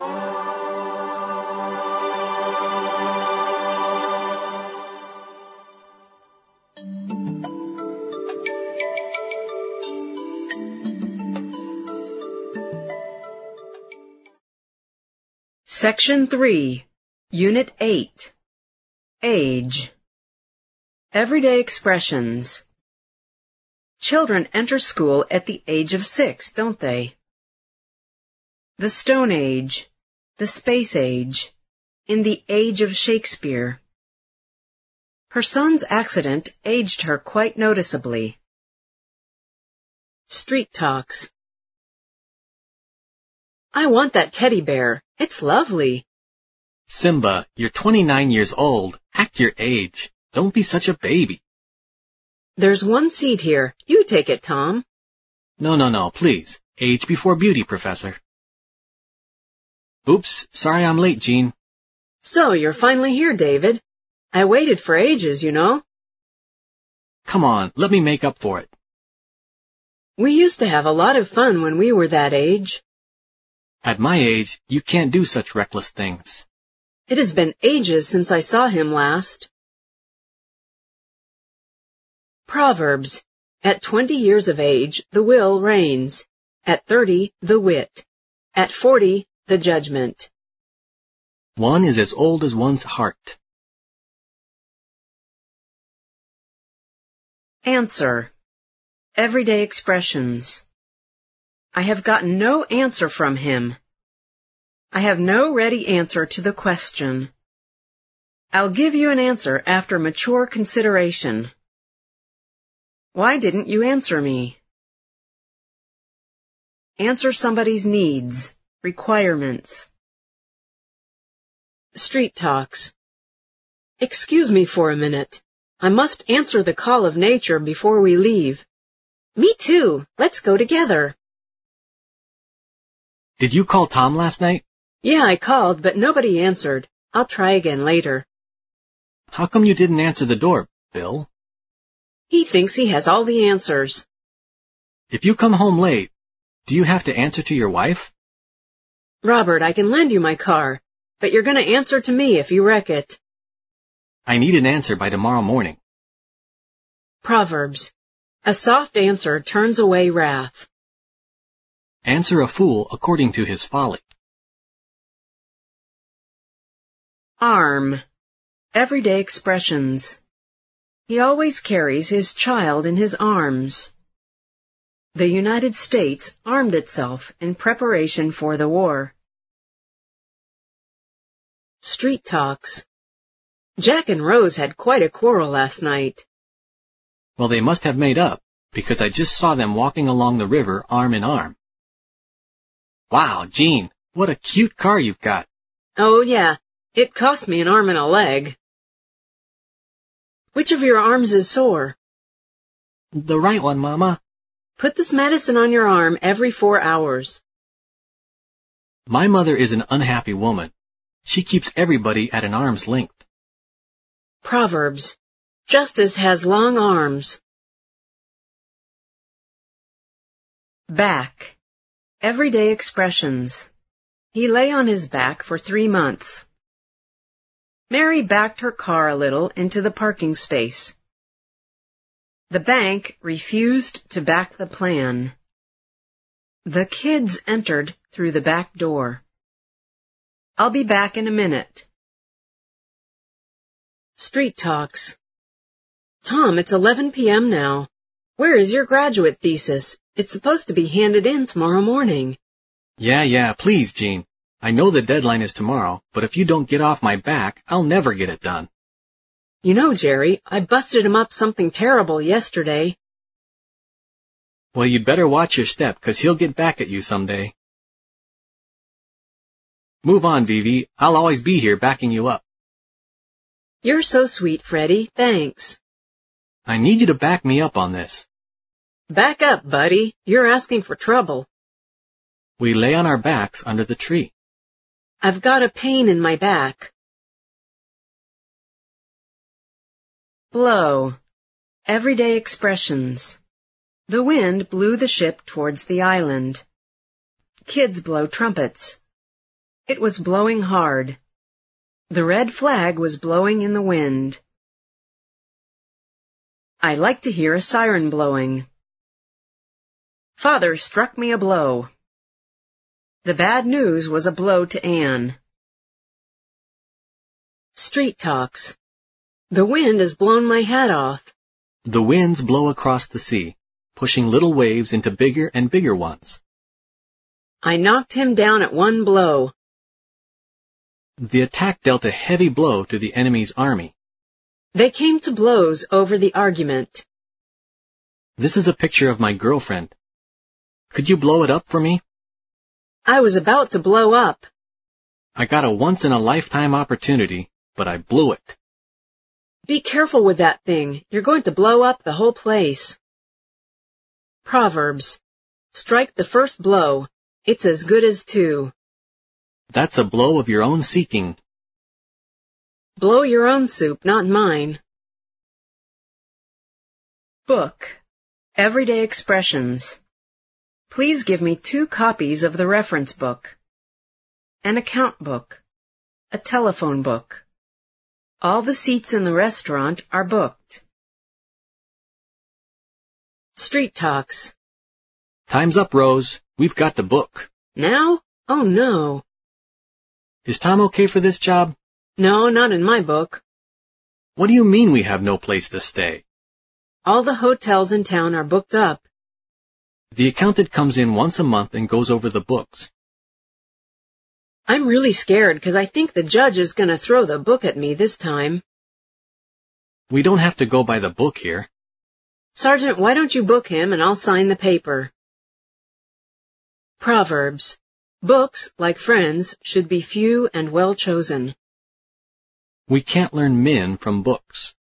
Section 3, Unit 8, Age. Everyday expressions. Children enter school at the age of 6, don't they? The Stone Age, the Space Age, in the Age of Shakespeare. Her son's accident aged her quite noticeably. Street talks. I want that teddy bear. It's lovely. Simba, you're 29 years old. Act your age. Don't be such a baby. There's one seat here. You take it, Tom. No, please. Age before beauty, Professor. Oops, sorry I'm late, Jean. So, you're finally here, David. I waited for ages, you know. Come on, let me make up for it. We used to have a lot of fun when we were that age. At my age, you can't do such reckless things. It has been ages since I saw him last. Proverbs. At 20 years of age, the will reigns. At 30, the wit. At 40, the judgment. One is as old as one's heart. Answer. Everyday expressions. I have gotten no answer from him. I have no ready answer to the question. I'll give you an answer after mature consideration. Why didn't you answer me? Answer somebody's needs, requirements. Street talks. Excuse me for a minute. I must answer the call of nature before we leave. Me too. Let's go together. Did you call Tom last night? Yeah, I called, but nobody answered. I'll try again later. How come you didn't answer the door, Bill? He thinks he has all the answers. If you come home late, do you have to answer to your wife? Robert, I can lend you my car, but you're going to answer to me if you wreck it. I need an answer by tomorrow morning. Proverbs. A soft answer turns away wrath. Answer a fool according to his folly. Arm. Everyday expressions. He always carries his child in his arms. The United States armed itself in preparation for the war. Street talks. Jack and Rose had quite a quarrel last night. Well, they must have made up, because I just saw them walking along the river arm in arm. Wow, Jean, what a cute car you've got. Oh, yeah. It cost me an arm and a leg. Which of your arms is sore? The right one, Mama. Put this medicine on your arm every 4 hours. My mother is an unhappy woman. She keeps everybody at an arm's length. Proverbs. Justice has long arms. Back. Everyday expressions. He lay on his back for 3 months. Mary backed her car a little into the parking space. The bank refused to back the plan. The kids entered through the back door. I'll be back in a minute. Street talks. Tom, it's 11 p.m. now. Where is your graduate thesis? It's supposed to be handed in tomorrow morning. Yeah, please, Jean. I know the deadline is tomorrow, but if you don't get off my back, I'll never get it done. You know, Jerry, I busted him up something terrible yesterday. Well, you'd better watch your step, 'cause he'll get back at you someday. Move on, Vivi. I'll always be here backing you up. You're so sweet, Freddie. Thanks. I need you to back me up on this. Back up, buddy. You're asking for trouble. We lay on our backs under the tree. I've got a pain in my back. Blow. Everyday expressions. The wind blew the ship towards the island. Kids blow trumpets. It was blowing hard. The red flag was blowing in the wind. I like to hear a siren blowing. Father struck me a blow. The bad news was a blow to Anne. Street talks. The wind has blown my hat off. The winds blow across the sea, pushing little waves into bigger and bigger ones. I knocked him down at one blow. The attack dealt a heavy blow to the enemy's army. They came to blows over the argument. This is a picture of my girlfriend. Could you blow it up for me? I was about to blow up. I got a once-in-a-lifetime opportunity, but I blew it. Be careful with that thing. You're going to blow up the whole place. Proverbs. Strike the first blow. It's as good as two. That's a blow of your own seeking. Blow your own soup, not mine. Book. Everyday Expressions. Please give me 2 copies of the reference book. An account book. A telephone book. All the seats in the restaurant are booked. Street talks. Time's up, Rose. We've got the book. Now? Oh, no. Is Tom okay for this job? No, not in my book. What do you mean we have no place to stay? All the hotels in town are booked up. The accountant comes in once a month and goes over the books. I'm really scared because I think the judge is going to throw the book at me this time. We don't have to go by the book here. Sergeant, why don't you book him and I'll sign the paper? Proverbs. Books, like friends, should be few and well chosen. We can't learn min from books.